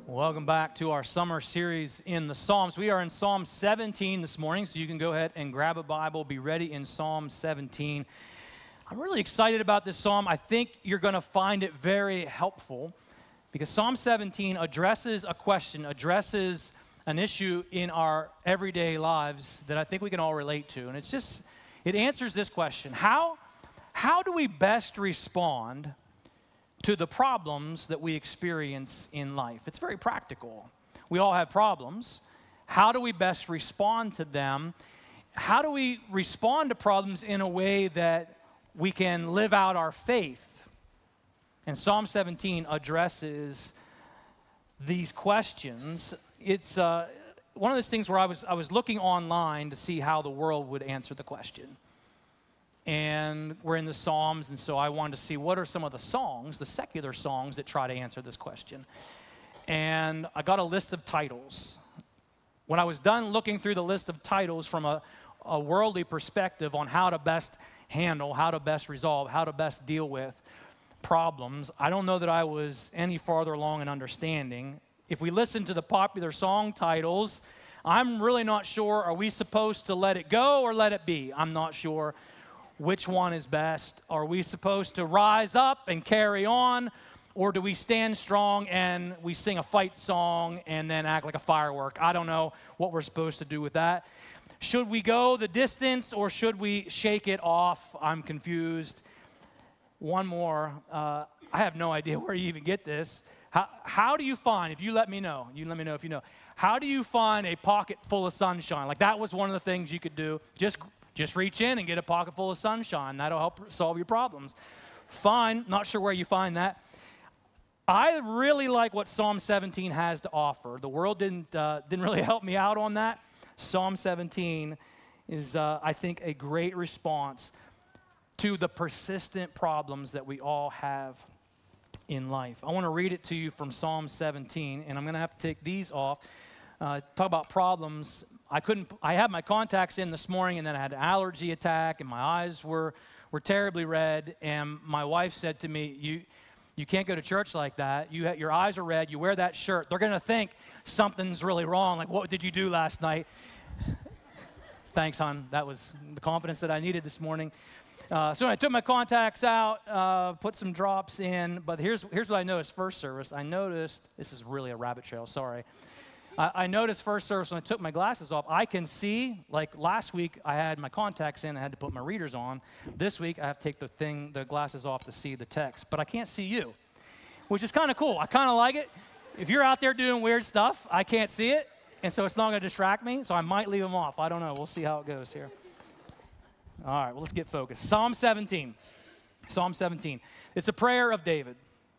Welcome back to our summer series in the Psalms. We are in Psalm 17 this morning, so you can go ahead and grab a Bible, be ready in Psalm 17. I'm really excited about this psalm. I think you're going to find it very helpful because Psalm 17 addresses a question, addresses an issue in our everyday lives that I think we can all relate to. And it answers this question: How do we best respond to the problems that we experience in life? It's very practical. We all have problems. How do we best respond to them? How do we respond to problems in a way that we can live out our faith? And Psalm 17 addresses these questions. It's one of those things where I was looking online to see how the world would answer the question. And we're in the Psalms, and so I wanted to see what are some of the songs, the secular songs, that try to answer this question. And I got a list of titles. When I was done looking through the list of titles from a worldly perspective on how to best handle, how to best resolve, how to best deal with problems, I don't know that I was any farther along in understanding. If we listen to the popular song titles, I'm really not sure, are we supposed to let it go or let it be? I'm not sure which one is best. Are we supposed to rise up and carry on, or do we stand strong and we sing a fight song and then act like a firework? I don't know what we're supposed to do with that. Should we go the distance or should we shake it off? I'm confused. One more. I have no idea where you even get this. How do you find, if you let me know if you know, how do you find a pocket full of sunshine? Like, that was one of the things you could do. Just reach in and get a pocket full of sunshine. That'll help solve your problems. Fine, not sure where you find that. I really like what Psalm 17 has to offer. The world didn't really help me out on that. Psalm 17 is, I think, a great response to the persistent problems that we all have in life. I want to read it to you from Psalm 17, and I'm going to have to take these off. Talk about problems. I had my contacts in this morning, and then I had an allergy attack, and my eyes were terribly red, and my wife said to me, you can't go to church like that. Your eyes are red. You wear that shirt. They're going to think something's really wrong. Like, what did you do last night? Thanks, hon. That was the confidence that I needed this morning. So I took my contacts out, put some drops in, but here's what I noticed first service. This is really a rabbit trail, sorry. I noticed first service when I took my glasses off, I can see, like last week I had my contacts in, I had to put my readers on. This week I have to take the glasses off to see the text, but I can't see you, which is kind of cool. I kind of like it. If you're out there doing weird stuff, I can't see it, and so it's not going to distract me, so I might leave them off. I don't know. We'll see how it goes here. All right, well, let's get focused. Psalm 17. Psalm 17. It's a prayer of David.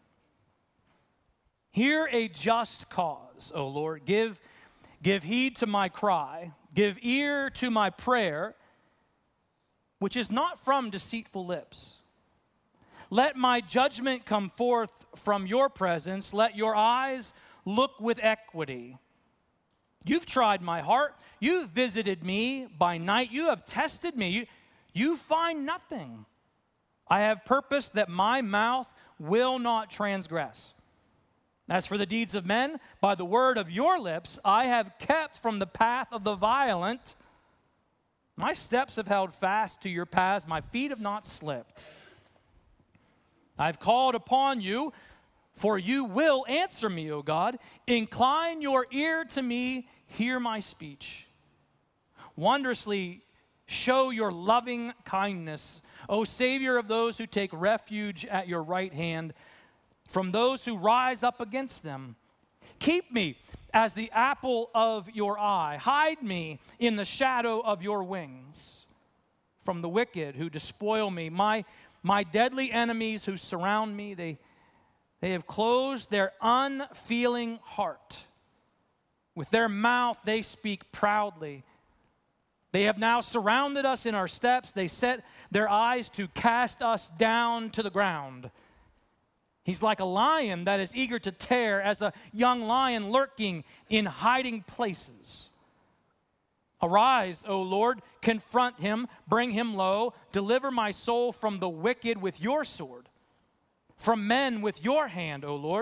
Hear a just cause, O Lord. Give heed to my cry. Give ear to my prayer, which is not from deceitful lips. Let my judgment come forth from your presence. Let your eyes look with equity. You've tried my heart. You've visited me by night. You have tested me. You find nothing. I have purposed that my mouth will not transgress. As for the deeds of men, by the word of your lips, I have kept from the path of the violent. My steps have held fast to your paths. My feet have not slipped. I've called upon you, for you will answer me, O God. Incline your ear to me. Hear my speech. Wondrously show your loving kindness, O Savior of those who take refuge at your right hand, from those who rise up against them. Keep me as the apple of your eye. Hide me in the shadow of your wings from the wicked who despoil me. My deadly enemies who surround me, they have closed their unfeeling heart. With their mouth they speak proudly. They have now surrounded us in our steps. They set their eyes to cast us down to the ground. He's like a lion that is eager to tear, as a young lion lurking in hiding places. Arise, O Lord, confront him, bring him low, deliver my soul from the wicked with your sword, from men with your hand, O Lord.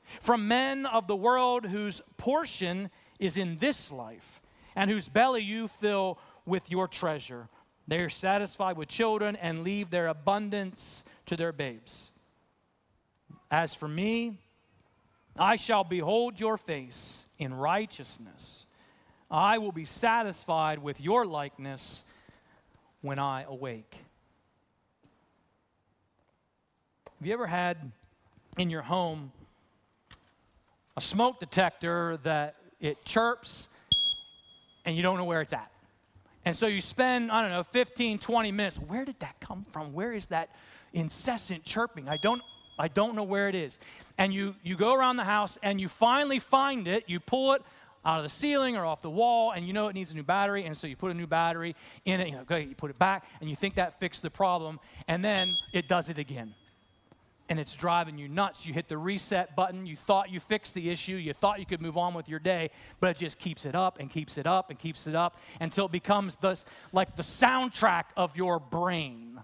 from men of the world whose portion is in this life, and whose belly you fill with your treasure. They are satisfied with children and leave their abundance to their babes. As for me, I shall behold your face in righteousness. I will be satisfied with your likeness when I awake. Have you ever had in your home a smoke detector that it chirps and you don't know where it's at? And so you spend, 15, 20 minutes. Where did that come from? Where is that incessant chirping? I don't know where it is. And you go around the house and you finally find it. You pull it out of the ceiling or off the wall, and you know it needs a new battery, and so you put a new battery in it. You put it back, and you think that fixed the problem, and then it does it again. And it's driving you nuts. You hit the reset button. You thought you fixed the issue. You thought you could move on with your day, but it just keeps it up and keeps it up and keeps it up until it becomes like the soundtrack of your brain.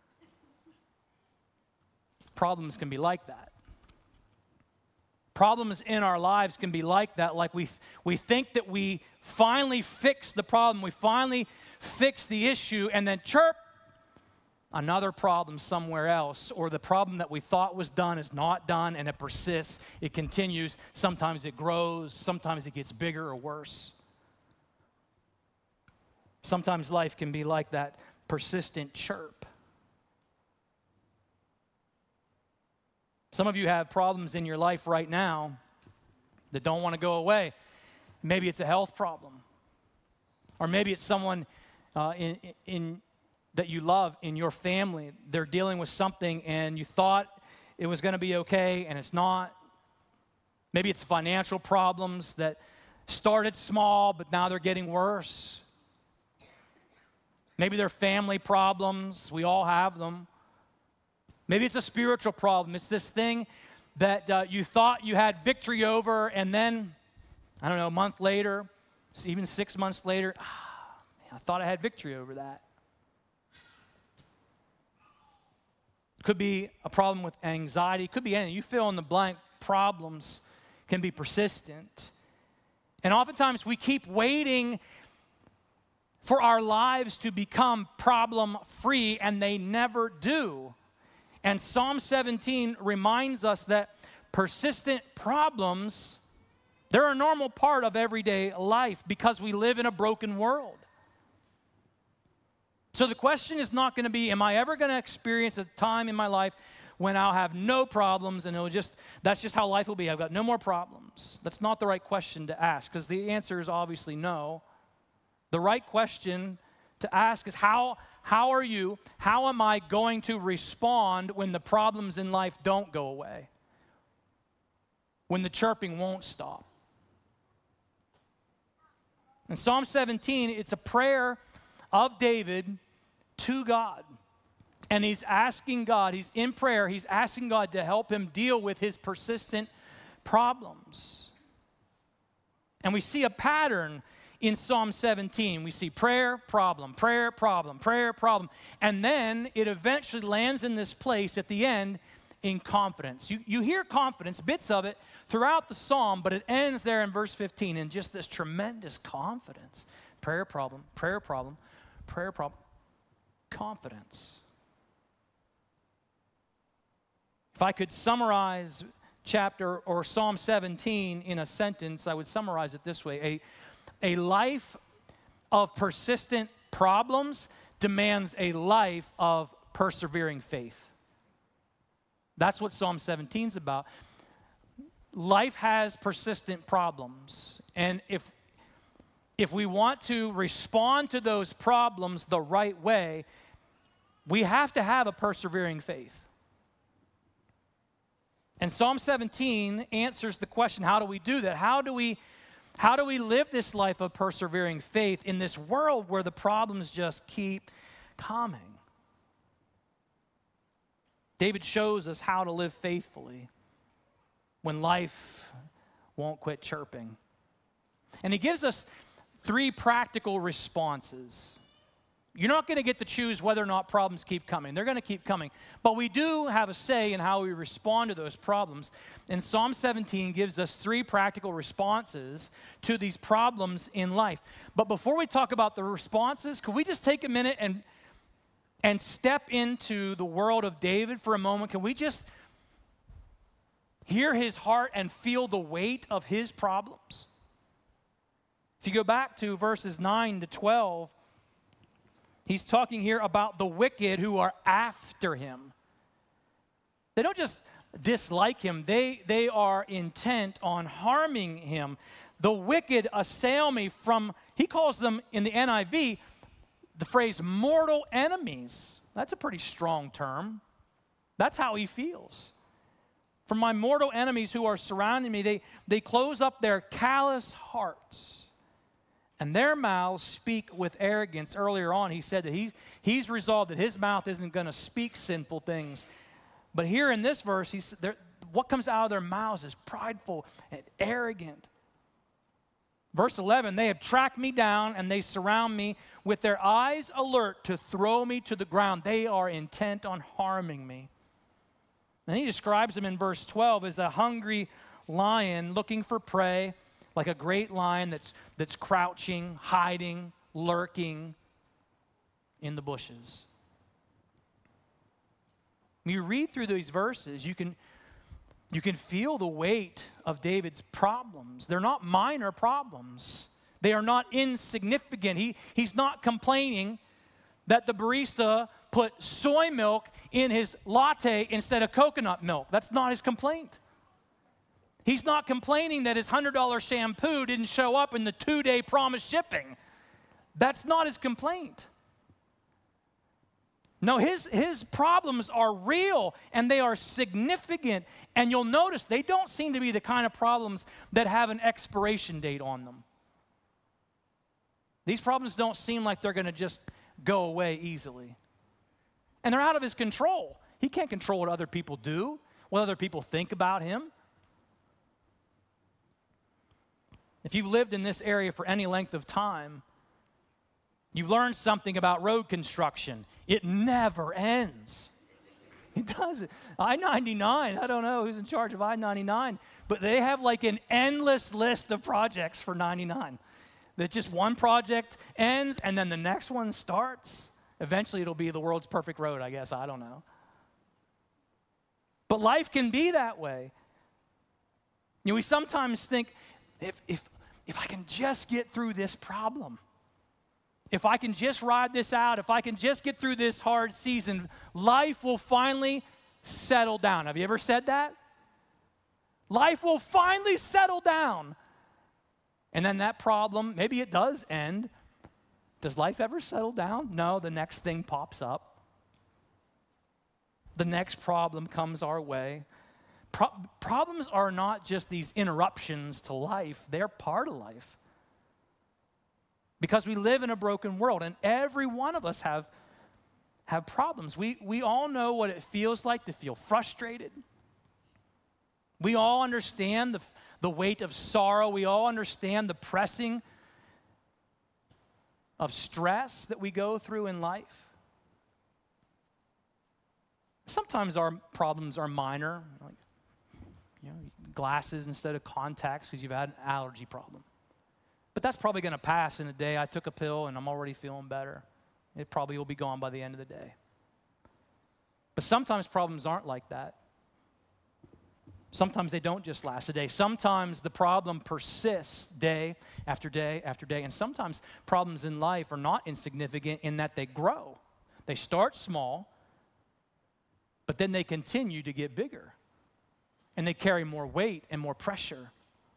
Problems can be like that. Problems in our lives can be like that. Like we think that we finally fixed the problem. We finally fixed the issue, and then chirp, another problem somewhere else, or the problem that we thought was done is not done, and it persists, it continues. Sometimes it grows, sometimes it gets bigger or worse. Sometimes life can be like that persistent chirp. Some of you have problems in your life right now that don't want to go away. Maybe it's a health problem, or maybe it's someone in that you love in your family. They're dealing with something and you thought it was going to be okay and it's not. Maybe it's financial problems that started small but now they're getting worse. Maybe they're family problems. We all have them. Maybe it's a spiritual problem. It's this thing that you thought you had victory over, and then, a month later, even 6 months later, I thought I had victory over that. Could be a problem with anxiety. Could be anything. You fill in the blank. Problems can be persistent. And oftentimes we keep waiting for our lives to become problem-free, and they never do. And Psalm 17 reminds us that persistent problems, they're a normal part of everyday life because we live in a broken world. So the question is not going to be, am I ever going to experience a time in my life when I'll have no problems and that's just how life will be. I've got no more problems. That's not the right question to ask, because the answer is obviously no. The right question to ask is how am I going to respond when the problems in life don't go away? When the chirping won't stop? In Psalm 17, it's a prayer of David to God. And he's asking God, he's in prayer, he's asking God to help him deal with his persistent problems. And we see a pattern in Psalm 17. We see prayer, problem, prayer, problem, prayer, problem. And then it eventually lands in this place at the end in confidence. You hear confidence, bits of it, throughout the psalm, but it ends there in verse 15 in just this tremendous confidence. Prayer, problem, prayer, problem, prayer, problem, confidence. If I could summarize chapter or Psalm 17 in a sentence, I would summarize it this way. A life of persistent problems demands a life of persevering faith. That's what Psalm 17 is about. Life has persistent problems. And if we want to respond to those problems the right way, we have to have a persevering faith. And Psalm 17 answers the question, how do we do that? How do we live this life of persevering faith in this world where the problems just keep coming? David shows us how to live faithfully when life won't quit chirping. And he gives us 3 practical responses. You're not going to get to choose whether or not problems keep coming. They're going to keep coming. But we do have a say in how we respond to those problems. And Psalm 17 gives us 3 practical responses to these problems in life. But before we talk about the responses, could we just take a minute and step into the world of David for a moment? Can we just hear his heart and feel the weight of his problems? If you go back to verses 9 to 12, he's talking here about the wicked who are after him. They don't just dislike him, they are intent on harming him. The wicked assail me from, he calls them in the NIV, the phrase mortal enemies. That's a pretty strong term. That's how he feels. From my mortal enemies who are surrounding me, they close up their callous hearts, and their mouths speak with arrogance. Earlier on, he said that he's resolved that his mouth isn't going to speak sinful things. But here in this verse, what comes out of their mouths is prideful and arrogant. Verse 11, they have tracked me down and they surround me with their eyes alert to throw me to the ground. They are intent on harming me. And he describes them in verse 12 as a hungry lion looking for prey, like a great lion that's crouching, hiding, lurking in the bushes. When you read through these verses, you can feel the weight of David's problems. They're not minor problems. They are not insignificant. He's not complaining that the barista put soy milk in his latte instead of coconut milk. That's not his complaint. He's not complaining that his $100 shampoo didn't show up in the 2-day promised shipping. That's not his complaint. No, his problems are real and they are significant. And you'll notice they don't seem to be the kind of problems that have an expiration date on them. These problems don't seem like they're going to just go away easily. And they're out of his control. He can't control what other people do, what other people think about him. If you've lived in this area for any length of time, you've learned something about road construction. It never ends. It doesn't. I-99, I don't know who's in charge of I-99, but they have like an endless list of projects for 99. That just one project ends and then the next one starts. Eventually it'll be the world's perfect road, I guess. I don't know. But life can be that way. You know, we sometimes think, if I can just get through this problem, if I can just ride this out, if I can just get through this hard season, life will finally settle down. Have you ever said that? Life will finally settle down. And then that problem, maybe it does end. Does life ever settle down? No, the next thing pops up. The next problem comes our way. Problems are not just these interruptions to life, they're part of life. Because we live in a broken world, and every one of us have problems. We all know what it feels like to feel frustrated. We all understand the weight of sorrow. We all understand the pressing of stress that we go through in life. Sometimes our problems are minor, like glasses instead of contacts because you've had an allergy problem. But that's probably going to pass in a day. I took a pill and I'm already feeling better. It probably will be gone by the end of the day. But sometimes problems aren't like that. Sometimes they don't just last a day. Sometimes the problem persists day after day after day. And sometimes problems in life are not insignificant in that they grow. They start small, but then they continue to get bigger. And they carry more weight and more pressure.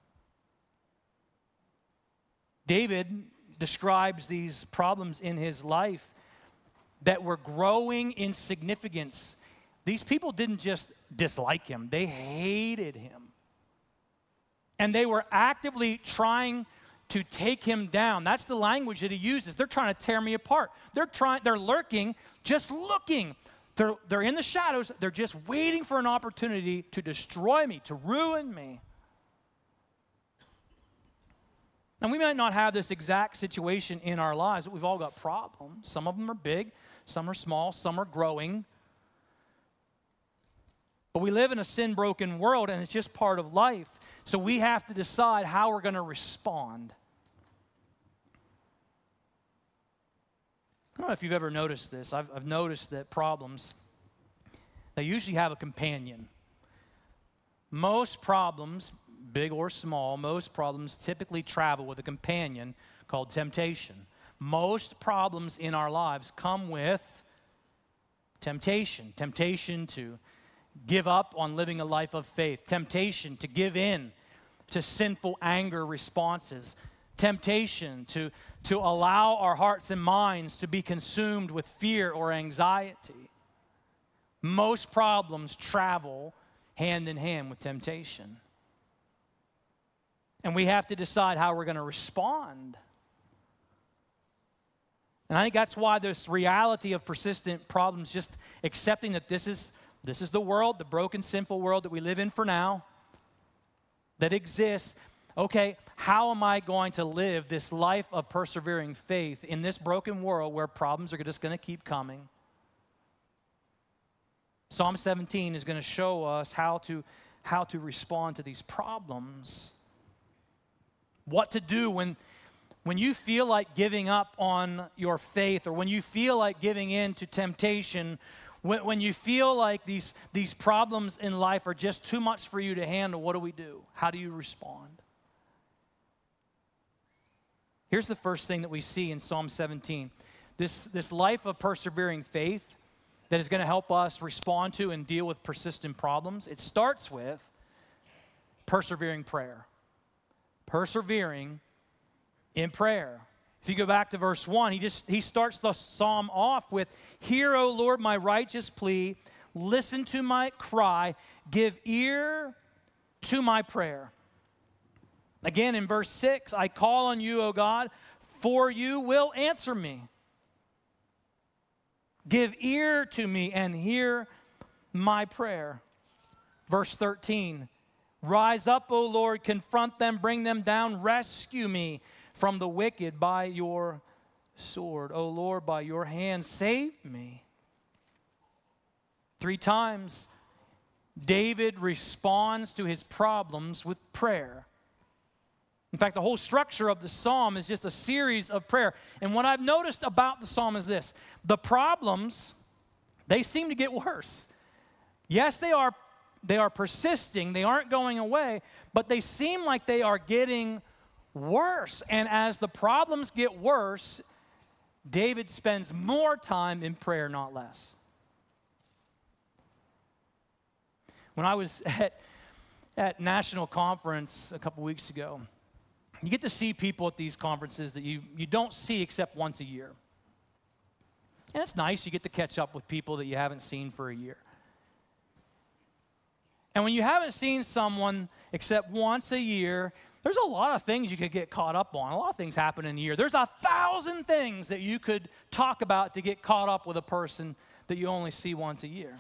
David describes these problems in his life that were growing in significance. These people didn't just dislike him, they hated him. And they were actively trying to take him down. That's the language that he uses. They're trying to tear me apart. They're lurking, just looking. They're in the shadows. They're just waiting for an opportunity to destroy me, to ruin me. And we might not have this exact situation in our lives, but we've all got problems. Some of them are big, some are small, some are growing. But we live in a sin-broken world, and it's just part of life. So we have to decide how we're going to respond. I don't know if you've ever noticed this. I've noticed that problems, they usually have a companion. Most problems, big or small, most problems typically travel with a companion called temptation. Most problems in our lives come with temptation. Temptation to give up on living a life of faith. Temptation to give in to sinful anger responses. Temptation to allow our hearts and minds to be consumed with fear or anxiety. Most problems travel hand in hand with temptation. And we have to decide how we're going to respond. And I think that's why this reality of persistent problems, just accepting that this is the world, the broken, sinful world that we live in for now, that exists. Okay, how am I going to live this life of persevering faith in this broken world where problems are just going to keep coming? Psalm 17 is going to show us how to respond to these problems. What to do when you feel like giving up on your faith, or when you feel like giving in to temptation, when you feel like these problems in life are just too much for you to handle. What do? How do you respond? Here's the first thing that we see in Psalm 17. This life of persevering faith that is going to help us respond to and deal with persistent problems. It starts with persevering prayer. Persevering in prayer. If you go back to verse 1, he starts the psalm off with, "Hear, O Lord, my righteous plea. Listen to my cry. Give ear to my prayer." Again, in verse 6, "I call on you, O God, for you will answer me. Give ear to me and hear my prayer." Verse 13, "Rise up, O Lord, confront them, bring them down, rescue me from the wicked by your sword. O Lord, by your hand, save me." 3 times, David responds to his problems with prayer. In fact, the whole structure of the psalm is just a series of prayer. And what I've noticed about the psalm is this: the problems, they seem to get worse. Yes, they are persisting, they aren't going away, but they seem like they are getting worse. And as the problems get worse, David spends more time in prayer, not less. When I was at National Conference a couple weeks ago, you get to see people at these conferences that you don't see except once a year. And it's nice, you get to catch up with people that you haven't seen for a year. And when you haven't seen someone except once a year, there's a lot of things you could get caught up on. A lot of things happen in a year. There's 1,000 things that you could talk about to get caught up with a person that you only see once a year.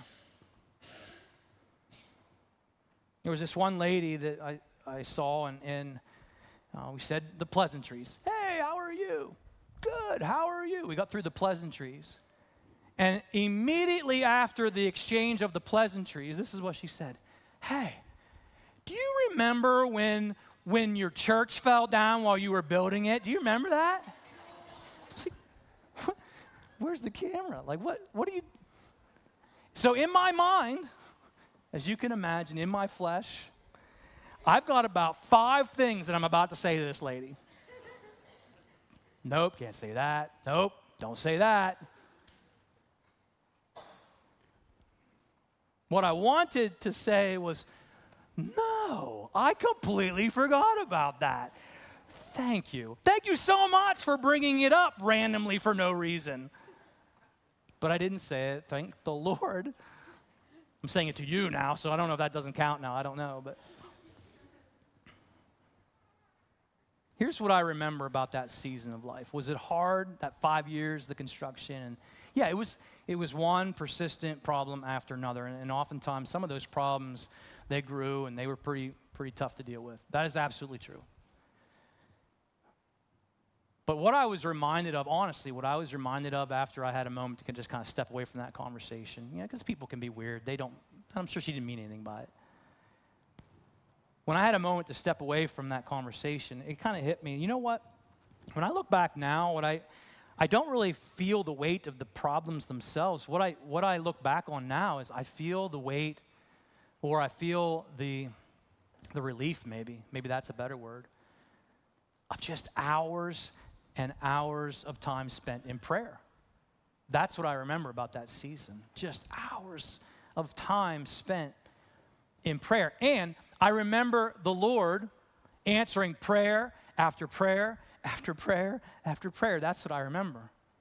There was this one lady that I saw, and we said the pleasantries. "Hey, how are you?" "Good, how are you?" We got through the pleasantries. And immediately after the exchange of the pleasantries, this is what she said. "Hey, do you remember when your church fell down while you were building it? Do you remember that?" See, where's the camera? Like, what do you... So in my mind, as you can imagine, in my flesh, I've got about 5 things that I'm about to say to this lady. Nope, can't say that. Nope, don't say that. What I wanted to say was, no, I completely forgot about that. Thank you. Thank you so much for bringing it up randomly for no reason. But I didn't say it, thank the Lord. I'm saying it to you now, so I don't know if that doesn't count now. I don't know, but here's what I remember about that season of life. Was it hard, that 5 years, the construction? And yeah, it was one persistent problem after another. And oftentimes, some of those problems, they grew and they were pretty tough to deal with. That is absolutely true. But what I was reminded of, honestly, what I was reminded of after I had a moment to just kind of step away from that conversation, because people can be weird. I'm sure she didn't mean anything by it. When I had a moment to step away from that conversation, it kind of hit me. You know what? When I look back now, I don't really feel the weight of the problems themselves. What I look back on now is I feel the weight, or I feel the relief, maybe that's a better word, of just hours and hours of time spent in prayer. That's what I remember about that season. Just hours of time spent in prayer. And I remember the Lord answering prayer after prayer after prayer after prayer. That's what I remember.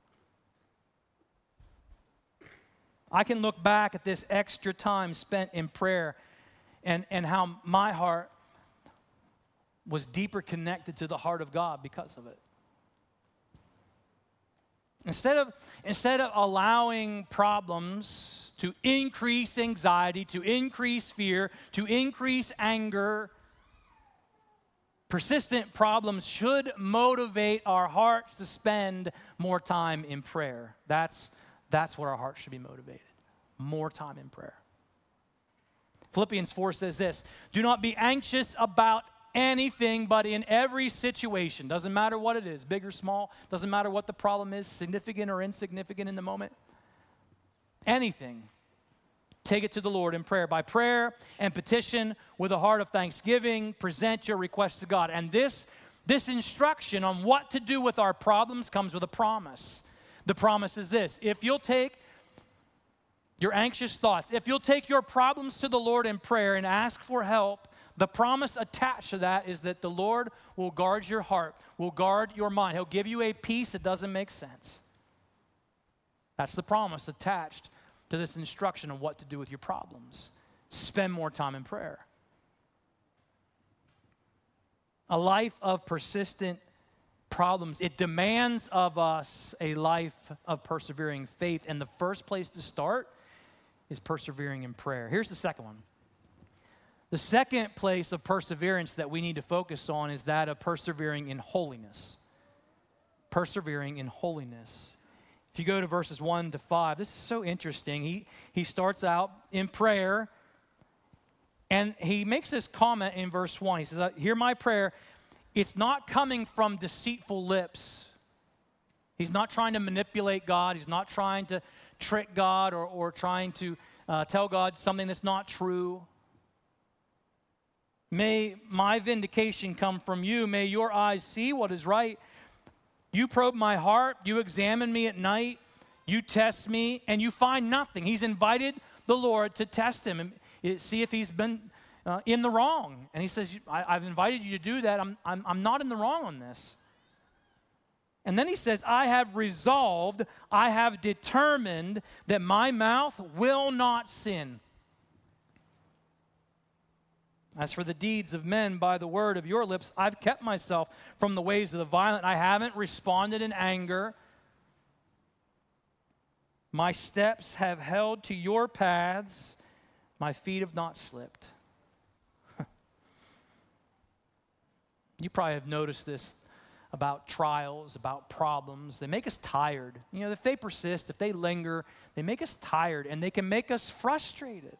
I can look back at this extra time spent in prayer and how my heart was deeper connected to the heart of God because of it. Instead of allowing problems to increase anxiety, to increase fear, to increase anger, persistent problems should motivate our hearts to spend more time in prayer. That's what our hearts should be motivated. More time in prayer. Philippians 4 says this, do not be anxious about anything, but in every situation, doesn't matter what it is, big or small, doesn't matter what the problem is, significant or insignificant in the moment, anything, take it to the Lord in prayer. By prayer and petition with a heart of thanksgiving, present your requests to God. And this instruction on what to do with our problems comes with a promise. The promise is this, if you'll take your anxious thoughts, if you'll take your problems to the Lord in prayer and ask for help, the promise attached to that is that the Lord will guard your heart, will guard your mind. He'll give you a peace that doesn't make sense. That's the promise attached to this instruction on what to do with your problems. Spend more time in prayer. A life of persistent problems, it demands of us a life of persevering faith. And the first place to start is persevering in prayer. Here's the second one. The second place of perseverance that we need to focus on is that of persevering in holiness. Persevering in holiness. If you go to verses 1 to 5, this is so interesting. He starts out in prayer, and he makes this comment in verse 1. He says, hear my prayer. It's not coming from deceitful lips. He's not trying to manipulate God. He's not trying to trick God or trying to tell God something that's not true. May my vindication come from you. May your eyes see what is right. You probe my heart. You examine me at night. You test me, and you find nothing. He's invited the Lord to test him and see if he's been in the wrong. And he says, I've invited you to do that. I'm not in the wrong on this. And then he says, I have resolved, I have determined that my mouth will not sin. As for the deeds of men by the word of your lips, I've kept myself from the ways of the violent. I haven't responded in anger. My steps have held to your paths. My feet have not slipped. You probably have noticed this about trials, about problems. They make us tired. If they persist, if they linger, they make us tired, and they can make us frustrated.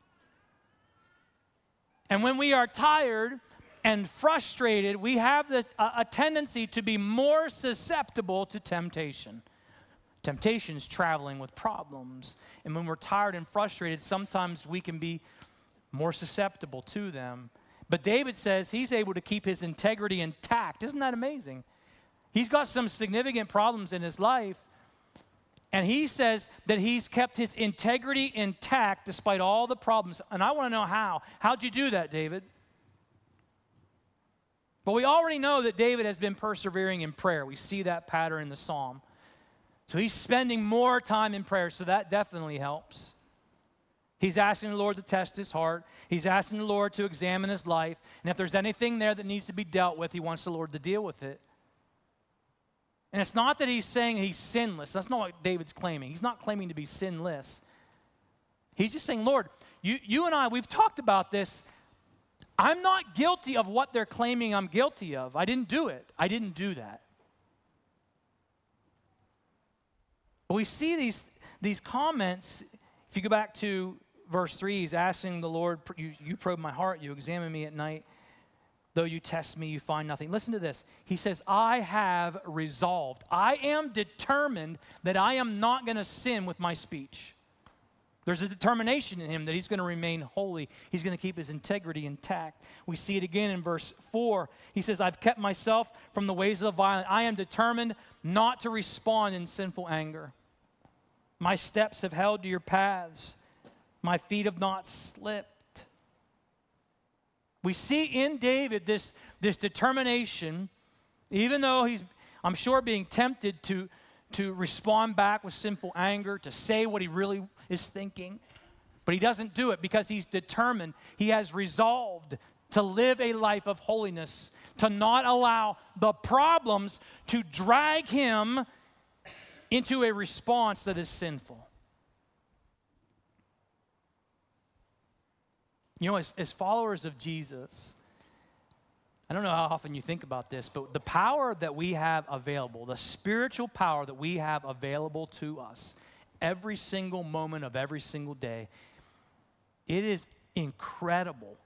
And when we are tired and frustrated, we have a tendency to be more susceptible to temptation. Temptation is traveling with problems. And when we're tired and frustrated, sometimes we can be more susceptible to them. But David says he's able to keep his integrity intact. Isn't that amazing? He's got some significant problems in his life, and he says that he's kept his integrity intact despite all the problems. And I want to know how. How'd you do that, David? But we already know that David has been persevering in prayer. We see that pattern in the psalm. So he's spending more time in prayer, so that definitely helps. He's asking the Lord to test his heart. He's asking the Lord to examine his life. And if there's anything there that needs to be dealt with, he wants the Lord to deal with it. And it's not that he's saying he's sinless. That's not what David's claiming. He's not claiming to be sinless. He's just saying, Lord, you and I, we've talked about this. I'm not guilty of what they're claiming I'm guilty of. I didn't do it. I didn't do that. But we see these comments. If you go back to verse 3, he's asking the Lord, you probe my heart, you examine me at night. Though you test me, you find nothing. Listen to this. He says, I have resolved. I am determined that I am not going to sin with my speech. There's a determination in him that he's going to remain holy. He's going to keep his integrity intact. We see it again in verse 4. He says, I've kept myself from the ways of the violent. I am determined not to respond in sinful anger. My steps have held to your paths. My feet have not slipped. We see in David this determination, even though he's, I'm sure, being tempted to respond back with sinful anger, to say what he really is thinking. But he doesn't do it because he's determined. He has resolved to live a life of holiness, to not allow the problems to drag him into a response that is sinful. You know, as followers of Jesus, I don't know how often you think about this, but the power that we have available, the spiritual power that we have available to us every single moment of every single day, it is incredible.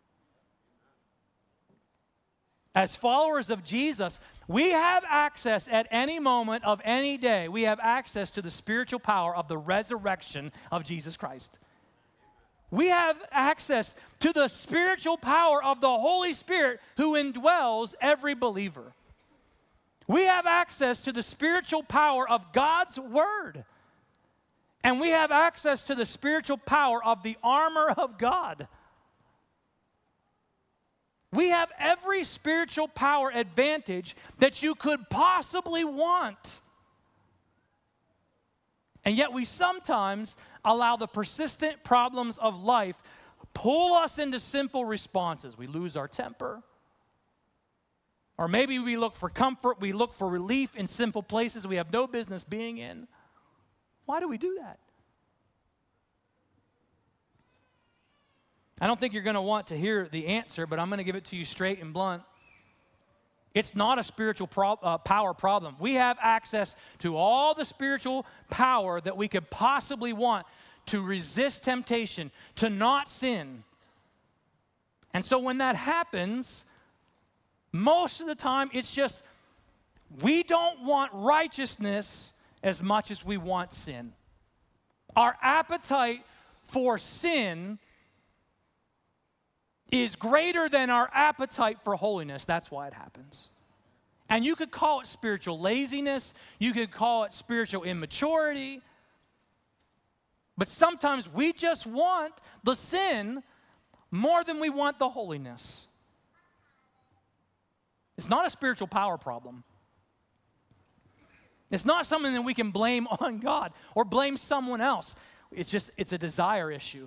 As followers of Jesus, we have access at any moment of any day. We have access to the spiritual power of the resurrection of Jesus Christ. We have access to the spiritual power of the Holy Spirit who indwells every believer. We have access to the spiritual power of God's Word. And we have access to the spiritual power of the armor of God. We have every spiritual power advantage that you could possibly want. And yet we sometimes allow the persistent problems of life pull us into sinful responses. We lose our temper. Or maybe we look for comfort, we look for relief in sinful places we have no business being in. Why do we do that? I don't think you're going to want to hear the answer, but I'm going to give it to you straight and blunt. It's not a spiritual power problem. We have access to all the spiritual power that we could possibly want to resist temptation, to not sin. And so when that happens, most of the time it's just we don't want righteousness as much as we want sin. Our appetite for sin is greater than our appetite for holiness. That's why it happens. And you could call it spiritual laziness. You could call it spiritual immaturity. But sometimes we just want the sin more than we want the holiness. It's not a spiritual power problem. It's not something that we can blame on God or blame someone else. It's a desire issue.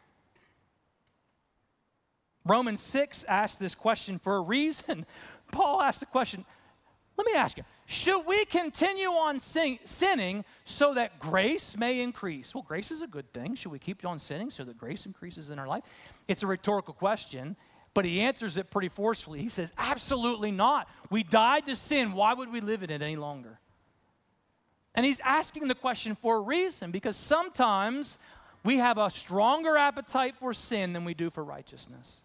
Romans 6 asks this question for a reason. Paul asked the question, let me ask you, should we continue on sinning so that grace may increase? Well, grace is a good thing. Should we keep on sinning so that grace increases in our life? It's a rhetorical question, but he answers it pretty forcefully. He says, absolutely not. We died to sin. Why would we live in it any longer? And he's asking the question for a reason, because sometimes we have a stronger appetite for sin than we do for righteousness.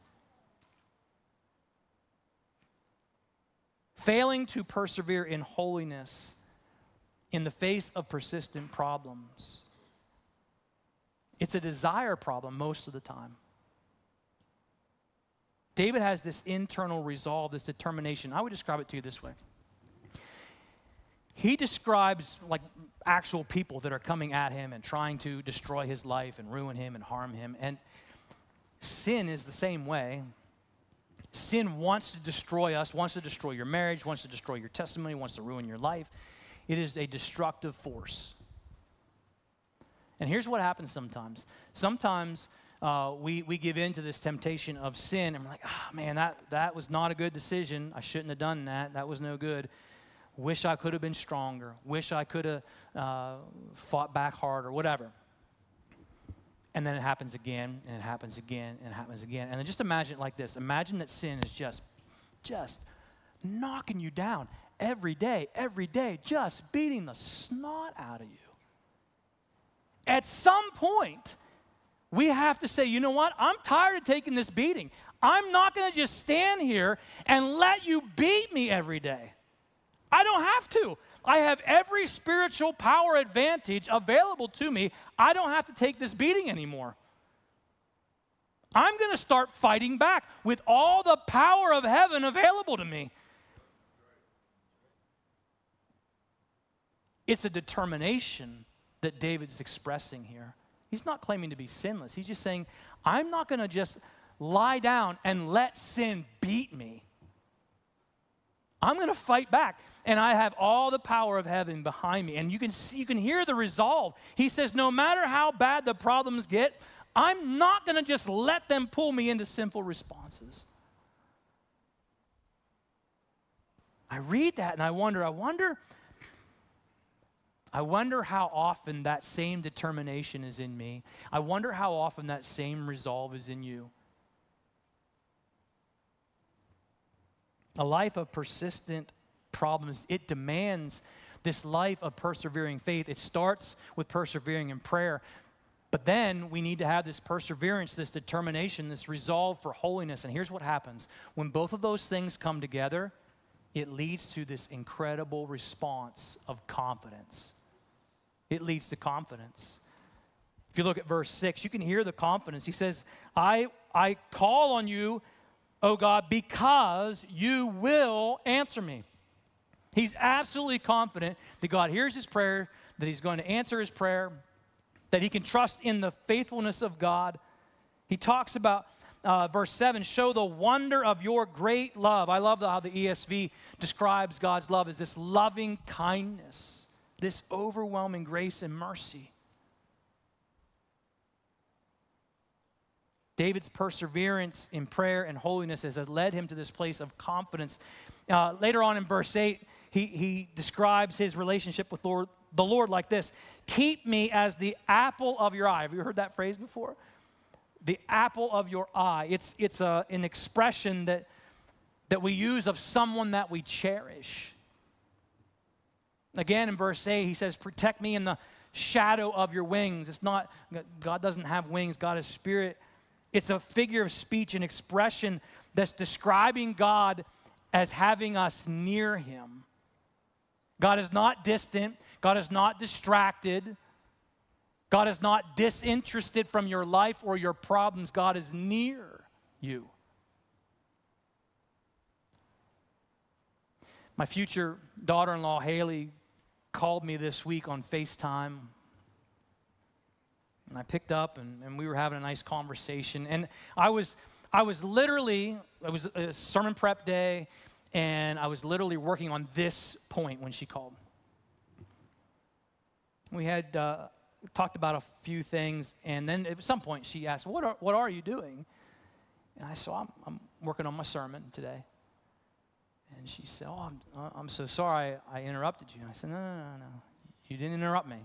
Failing to persevere in holiness in the face of persistent problems. It's a desire problem most of the time. David has this internal resolve, this determination. I would describe it to you this way. He describes like actual people that are coming at him and trying to destroy his life and ruin him and harm him. And sin is the same way. Sin wants to destroy us, wants to destroy your marriage, wants to destroy your testimony, wants to ruin your life. It is a destructive force. And here's what happens sometimes. Sometimes we give in to this temptation of sin, and we're like, man, that was not a good decision. I shouldn't have done that. That was no good. Wish I could have been stronger. Wish I could have fought back harder, whatever. And then it happens again, and it happens again, and it happens again. And then just imagine it like this. Imagine that sin is just knocking you down every day, just beating the snot out of you. At some point, we have to say, you know what? I'm tired of taking this beating. I'm not going to just stand here and let you beat me every day. I don't have to. I have every spiritual power advantage available to me. I don't have to take this beating anymore. I'm going to start fighting back with all the power of heaven available to me. It's a determination that David's expressing here. He's not claiming to be sinless. He's just saying, I'm not going to just lie down and let sin beat me. I'm going to fight back, and I have all the power of heaven behind me. And you can hear the resolve. He says, no matter how bad the problems get, I'm not going to just let them pull me into sinful responses. I read that and I wonder how often that same determination is in me. I wonder how often that same resolve is in you. A life of persistent problems, it demands this life of persevering faith. It starts with persevering in prayer, but then we need to have this perseverance, this determination, this resolve for holiness. And here's what happens. When both of those things come together, it leads to this incredible response of confidence. It leads to confidence. If you look at verse 6, you can hear the confidence. He says, I call on you, O God, because you will answer me. He's absolutely confident that God hears his prayer, that he's going to answer his prayer, that he can trust in the faithfulness of God. He talks about, verse 7, show the wonder of your great love. I love how the ESV describes God's love as this loving kindness, this overwhelming grace and mercy. David's perseverance in prayer and holiness has led him to this place of confidence. Later on in verse 8, he describes his relationship with the Lord like this: keep me as the apple of your eye. Have you heard that phrase before? The apple of your eye. It's an expression that we use of someone that we cherish. Again, in verse 8, he says, protect me in the shadow of your wings. It's not, God doesn't have wings, God is spirit. It's a figure of speech, an expression that's describing God as having us near him. God is not distant. God is not distracted. God is not disinterested from your life or your problems. God is near you. My future daughter-in-law, Haley, called me this week on FaceTime. And I picked up, and we were having a nice conversation. And it was a sermon prep day, and I was literally working on this point when she called. We had talked about a few things, and then at some point she asked, what are you doing? And I said, I'm working on my sermon today. And she said, I'm so sorry I interrupted you. And I said, no. You didn't interrupt me.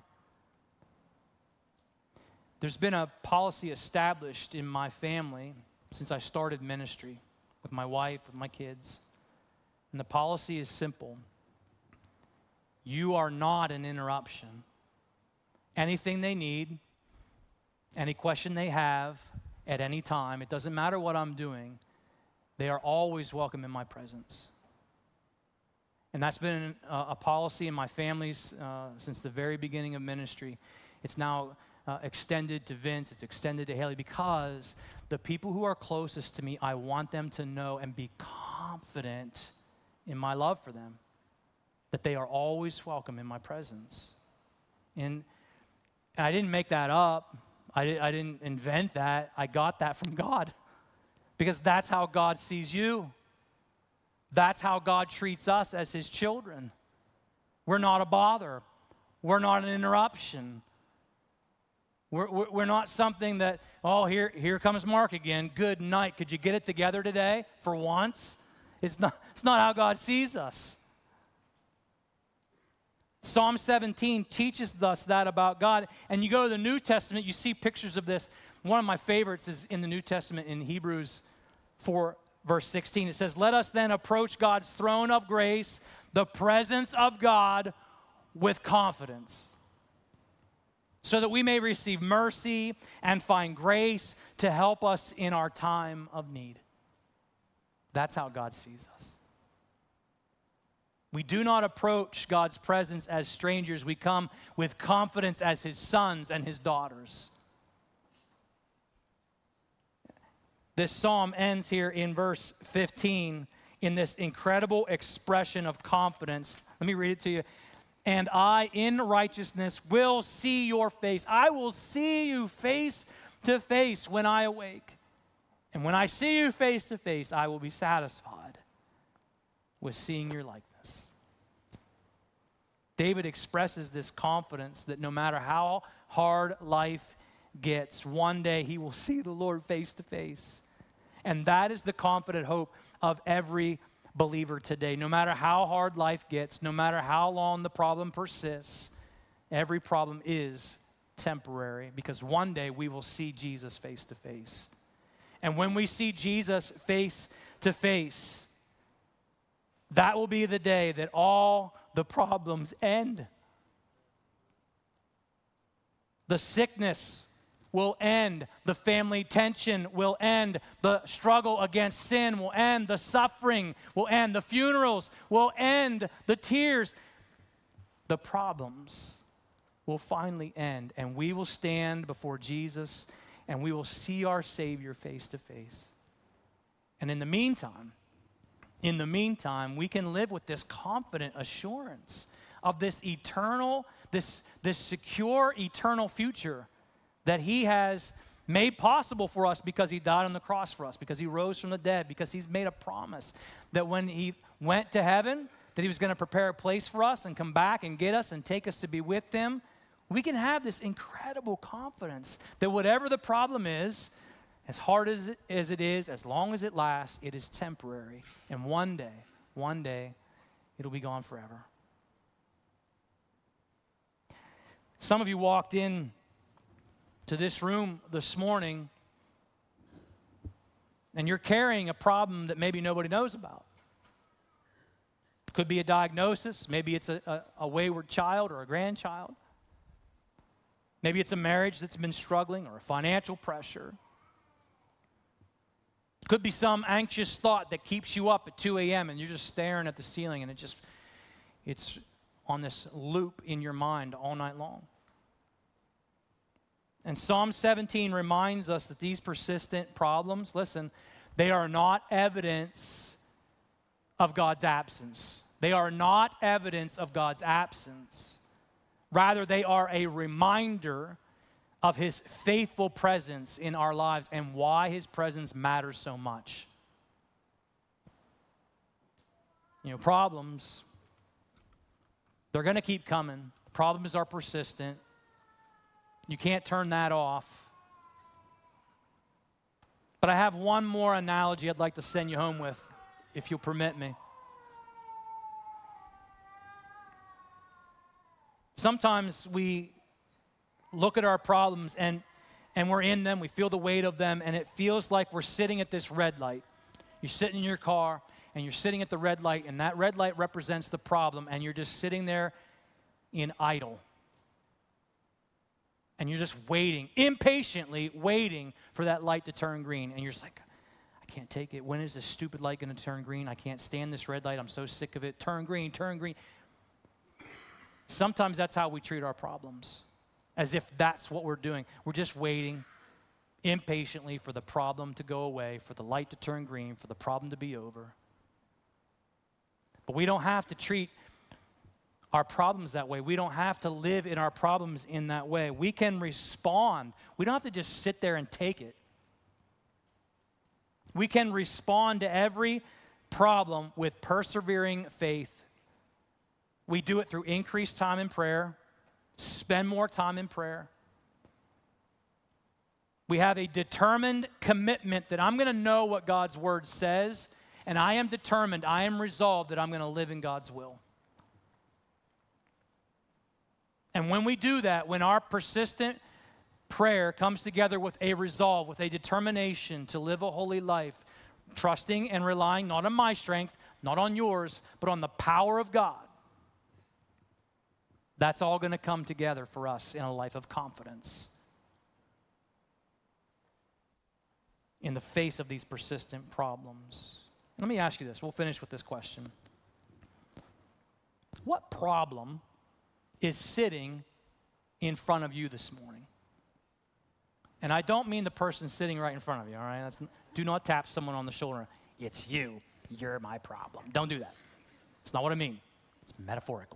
There's been a policy established in my family since I started ministry with my wife, with my kids. And the policy is simple. You are not an interruption. Anything they need, any question they have at any time, it doesn't matter what I'm doing, they are always welcome in my presence. And that's been a policy in my family's since the very beginning of ministry. It's now extended to Vince, it's extended to Haley, because the people who are closest to me, I want them to know and be confident in my love for them, that they are always welcome in my presence. And I didn't make that up. I didn't invent that. I got that from God, because that's how God sees you. That's how God treats us as his children. We're not a bother. We're not an interruption. We're not something that, here comes Mark again. Good night. Could you get it together today for once? It's not how God sees us. Psalm 17 teaches us that about God. And you go to the New Testament, you see pictures of this. One of my favorites is in the New Testament in Hebrews 4, verse 16. It says, let us then approach God's throne of grace, the presence of God, with confidence. so that we may receive mercy and find grace to help us in our time of need. That's how God sees us. We do not approach God's presence as strangers. We come with confidence as his sons and his daughters. This psalm ends here in verse 15 in this incredible expression of confidence. Let me read it to you. And I, in righteousness, will see your face. I will see you face to face when I awake. And when I see you face to face, I will be satisfied with seeing your likeness. David expresses this confidence that no matter how hard life gets, one day he will see the Lord face to face. And that is the confident hope of every believer today. No matter how hard life gets, no matter how long the problem persists, every problem is temporary, because one day we will see Jesus face to face. And when we see Jesus face to face, that will be the day that all the problems end. The sickness will end. The family tension will end. The struggle against sin will end. The suffering will end. The funerals will end. The tears, the problems will finally end. And we will stand before Jesus and we will see our Savior face to face. And in the meantime, we can live with this confident assurance of this eternal, this secure eternal future that he has made possible for us because he died on the cross for us, because he rose from the dead, because he's made a promise that when he went to heaven, that he was going to prepare a place for us and come back and get us and take us to be with him. We can have this incredible confidence that whatever the problem is, as hard as it is, as long as it lasts, it is temporary. And one day, it'll be gone forever. Some of you walked in to this room this morning and you're carrying a problem that maybe nobody knows about. It could be a diagnosis. Maybe it's a wayward child or a grandchild. Maybe it's a marriage that's been struggling or a financial pressure. It could be some anxious thought that keeps you up at 2 a.m. and you're just staring at the ceiling and it's on this loop in your mind all night long. And Psalm 17 reminds us that these persistent problems, listen, they are not evidence of God's absence. They are not evidence of God's absence. Rather, they are a reminder of his faithful presence in our lives and why his presence matters so much. Problems, they're going to keep coming. Problems are persistent. You can't turn that off. But I have one more analogy I'd like to send you home with, if you'll permit me. Sometimes we look at our problems and we're in them, we feel the weight of them, and it feels like we're sitting at this red light. You're sitting in your car and you're sitting at the red light, and that red light represents the problem, and you're just sitting there in idle. And you're just waiting, impatiently waiting for that light to turn green. And you're just like, I can't take it. When is this stupid light going to turn green? I can't stand this red light. I'm so sick of it. Turn green, turn green. Sometimes that's how we treat our problems, as if that's what we're doing. We're just waiting impatiently for the problem to go away, for the light to turn green, for the problem to be over. But we don't have to treat our problems that way. We don't have to live in our problems in that way. We can respond. We don't have to just sit there and take it. We can respond to every problem with persevering faith. We do it through increased time in prayer, spend more time in prayer. We have a determined commitment that I'm going to know what God's word says, and I am determined, I am resolved that I'm going to live in God's will. And when we do that, when our persistent prayer comes together with a resolve, with a determination to live a holy life, trusting and relying not on my strength, not on yours, but on the power of God, That's all going to come together for us in a life of confidence in the face of these persistent problems. Let me ask you this. We'll finish with this question. What problem is sitting in front of you this morning? And I don't mean the person sitting right in front of you, all right? Do not tap someone on the shoulder. It's you. You're my problem. Don't do that. It's not what I mean. It's metaphorical.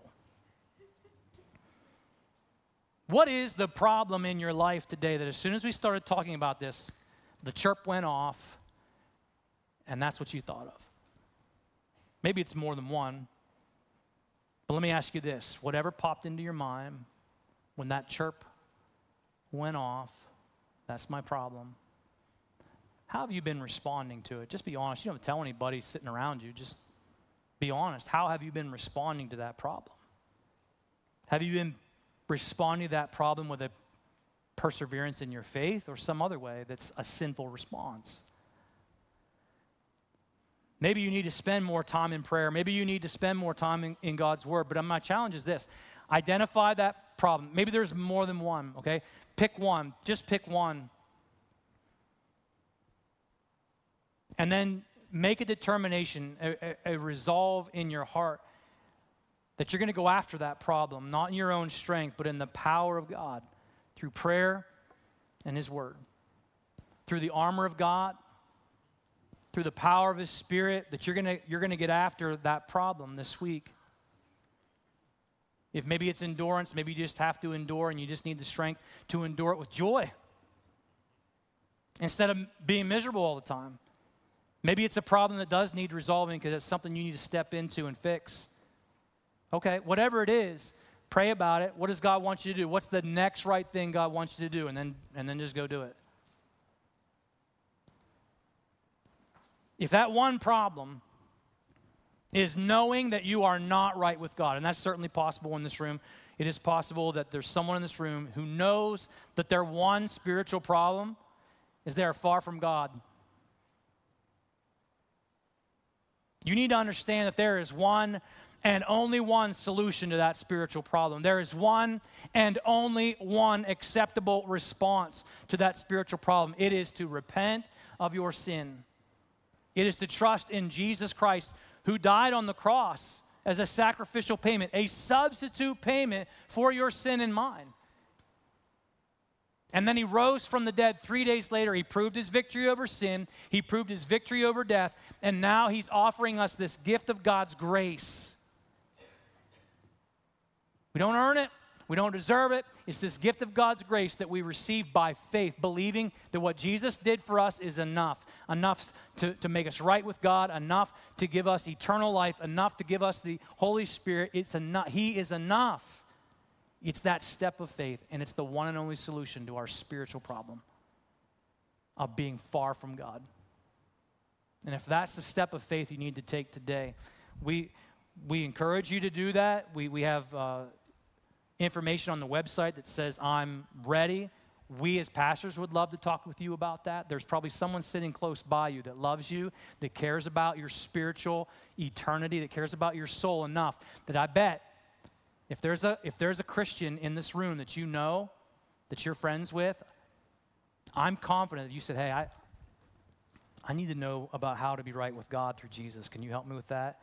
What is the problem in your life today that as soon as we started talking about this, the chirp went off, and that's what you thought of? Maybe it's more than one. But let me ask you this. Whatever popped into your mind when that chirp went off, that's my problem. How have you been responding to it? Just be honest. You don't have to tell anybody sitting around you. Just be honest. How have you been responding to that problem? Have you been responding to that problem with a perseverance in your faith or some other way that's a sinful response? Maybe you need to spend more time in prayer. Maybe you need to spend more time in God's word. But my challenge is this. Identify that problem. Maybe there's more than one, okay? Pick one. Just pick one. And then make a determination, a resolve in your heart that you're going to go after that problem, not in your own strength, but in the power of God, through prayer and His Word, through the armor of God, through the power of His Spirit, that you're going to get after that problem this week. If maybe it's endurance, maybe you just have to endure and you just need the strength to endure it with joy instead of being miserable all the time. Maybe it's a problem that does need resolving because it's something you need to step into and fix. Okay, whatever it is, pray about it. What does God want you to do? What's the next right thing God wants you to do? And then just go do it. If that one problem is knowing that you are not right with God, and that's certainly possible in this room. It is possible that there's someone in this room who knows that their one spiritual problem is they are far from God. You need to understand that there is one and only one solution to that spiritual problem. There is one and only one acceptable response to that spiritual problem. It is to repent of your sin. It is to trust in Jesus Christ, who died on the cross as a sacrificial payment, a substitute payment for your sin and mine. And then He rose from the dead 3 days later. He proved His victory over sin. He proved His victory over death. And now He's offering us this gift of God's grace. We don't earn it. We don't deserve it. It's this gift of God's grace that we receive by faith, believing that what Jesus did for us is enough to make us right with God, enough to give us eternal life, enough to give us the Holy Spirit. It's enough. He is enough. It's that step of faith, and it's the one and only solution to our spiritual problem of being far from God. And if that's the step of faith you need to take today, we encourage you to do that. We have information on the website that says, I'm ready. We as pastors would love to talk with you about that. There's probably someone sitting close by you that loves you, that cares about your spiritual eternity, that cares about your soul enough that I bet if there's a Christian in this room that you know, that you're friends with, I'm confident that you said, hey, I need to know about how to be right with God through Jesus. Can you help me with that?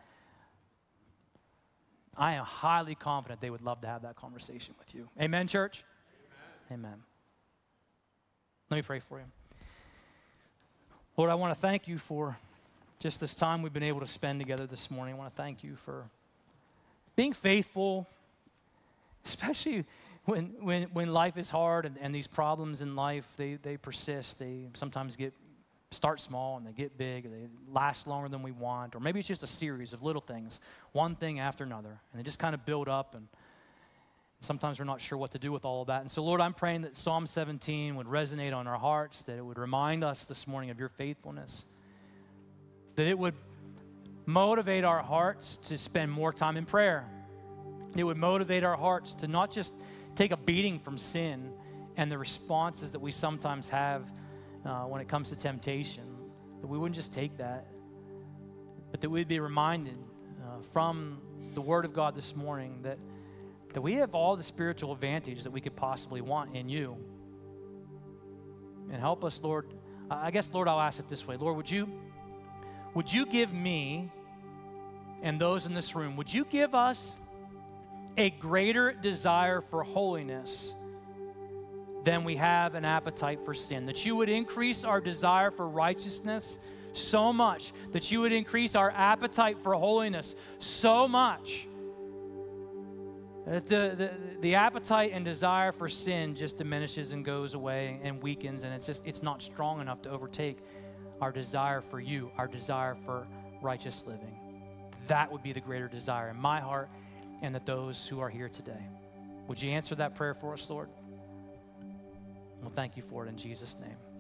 I am highly confident they would love to have that conversation with you. Amen, church? Amen. Amen. Let me pray for you. Lord, I want to thank you for just this time we've been able to spend together this morning. I want to thank you for being faithful, especially when life is hard and these problems in life, they persist. They sometimes start small and they get big, or they last longer than we want, or maybe it's just a series of little things, one thing after another, and they just kind of build up, and sometimes we're not sure what to do with all of that. And so, Lord, I'm praying that Psalm 17 would resonate on our hearts, that it would remind us this morning of your faithfulness, that it would motivate our hearts to spend more time in prayer. It would motivate our hearts to not just take a beating from sin and the responses that we sometimes have when it comes to temptation, that we wouldn't just take that, but that we'd be reminded from the Word of God this morning that that we have all the spiritual advantage that we could possibly want in you. And help us, Lord. I guess, Lord, I'll ask it this way. Lord, would you give me and those in this room, would you give us a greater desire for holiness than we have an appetite for sin? That you would increase our desire for righteousness so much, that you would increase our appetite for holiness so much, that the appetite and desire for sin just diminishes and goes away and weakens, and it's not strong enough to overtake our desire for you, our desire for righteous living. That would be the greater desire in my heart and that those who are here today. Would you answer that prayer for us, Lord? Well, thank you for it in Jesus' name.